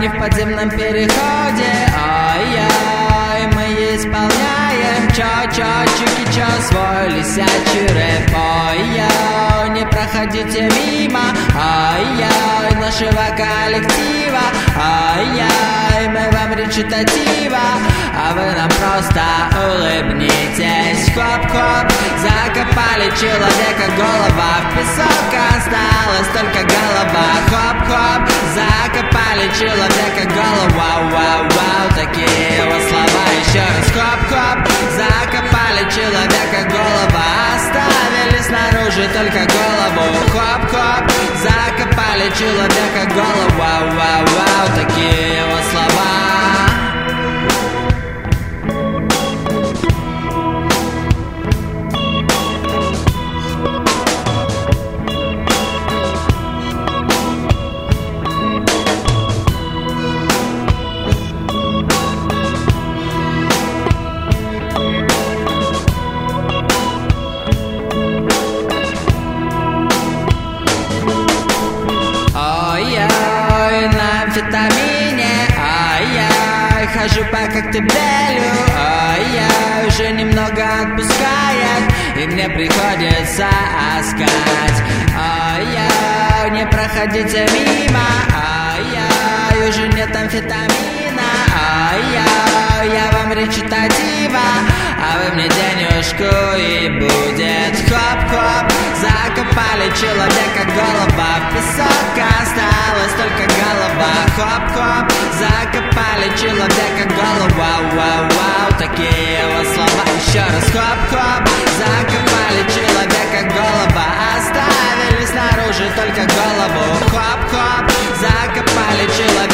не в подземном переходе. Ой-ой, мы исполняем ча-ча-чики-ча, свой лисячий рэп. Ой-ой, не проходите мимо. Ой-ой, нашего коллектива. Ой-ой, мы вам речитатива, а вы нам просто улыбнитесь. Хоп-хоп, закопали человека, голова в песок, осталась только голова. Хоп-хоп, закопали человека, голову. Вау-вау-вау, такие вот слова. Еще раз хоп-хоп, закопали человека, голова, оставили снаружи только голову. Хоп-хоп, закопали человека, голову. Вау-вау-вау, такие вот слова. Амфетамине, ай-яй, хожу по коктебелю, ай-яй, уже немного отпускает, и мне приходится искать. Ай-яй, не проходите мимо, ай-яй, уже нет амфетамина, ай-яй, я вам речитатива, а вы мне денежку и будет хоп-хоп. Закопали человека, голова в песок, осталась только голова. Хоп-хоп, закопали человека, голову. Вау-вау-вау, такие вот слова. Еще раз хоп-хоп, закопали человека, голова, оставили снаружи только голову. Хоп-хоп, закопали человека.